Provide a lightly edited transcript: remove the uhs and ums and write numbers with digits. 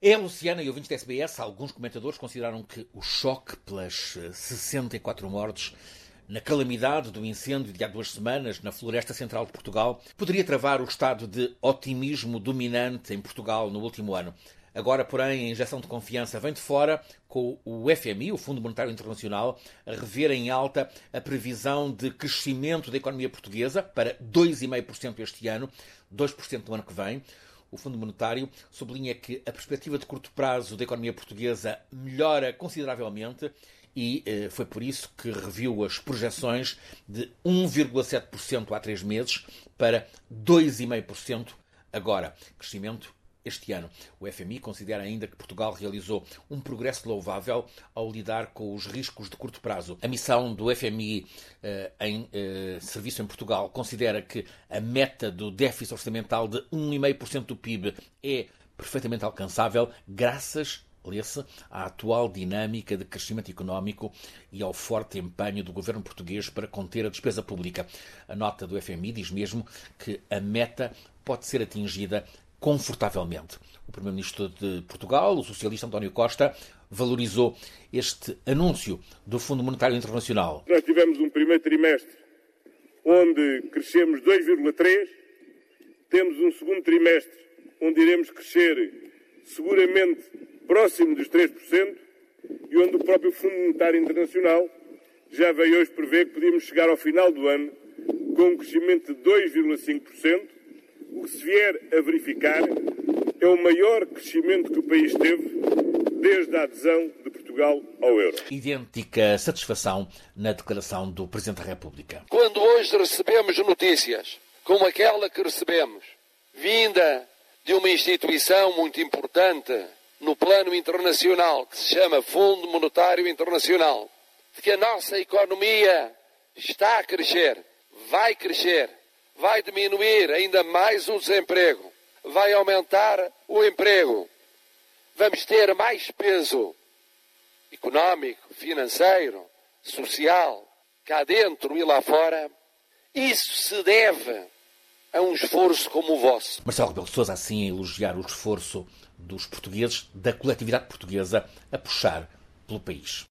Luciana e ouvintes da SBS, alguns comentadores consideraram que o choque pelas 64 mortes na calamidade do incêndio de há 2 semanas na floresta central de Portugal poderia travar o estado de otimismo dominante em Portugal no último ano. Agora, porém, a injeção de confiança vem de fora, com o FMI, o Fundo Monetário Internacional, a rever em alta a previsão de crescimento da economia portuguesa para 2,5% este ano, 2% no ano que vem. O Fundo Monetário sublinha que a perspectiva de curto prazo da economia portuguesa melhora consideravelmente e foi por isso que reviu as projeções de 1,7% há 3 meses para 2,5% agora. Crescimento este ano. O FMI considera ainda que Portugal realizou um progresso louvável ao lidar com os riscos de curto prazo. A missão do FMI em serviço em Portugal considera que a meta do déficit orçamental de 1,5% do PIB é perfeitamente alcançável graças, lê-se, à atual dinâmica de crescimento económico e ao forte empenho do governo português para conter a despesa pública. A nota do FMI diz mesmo que a meta pode ser atingida confortavelmente. O Primeiro-Ministro de Portugal, o socialista António Costa, valorizou este anúncio do Fundo Monetário Internacional. Nós tivemos um primeiro trimestre onde crescemos 2,3%, temos um segundo trimestre onde iremos crescer seguramente próximo dos 3% e onde o próprio Fundo Monetário Internacional já veio hoje prever que podíamos chegar ao final do ano com um crescimento de 2,5%. O que se vier a verificar é o maior crescimento que o país teve desde a adesão de Portugal ao euro. Idêntica satisfação na declaração do Presidente da República. Quando hoje recebemos notícias como aquela que recebemos, vinda de uma instituição muito importante no plano internacional, que se chama Fundo Monetário Internacional, de que a nossa economia está a crescer, vai diminuir ainda mais o desemprego, vai aumentar o emprego, vamos ter mais peso económico, financeiro, social, cá dentro e lá fora. Isso se deve a um esforço como o vosso. Marcelo Rebelo de Sousa, assim, a elogiar o esforço dos portugueses, da coletividade portuguesa, a puxar pelo país.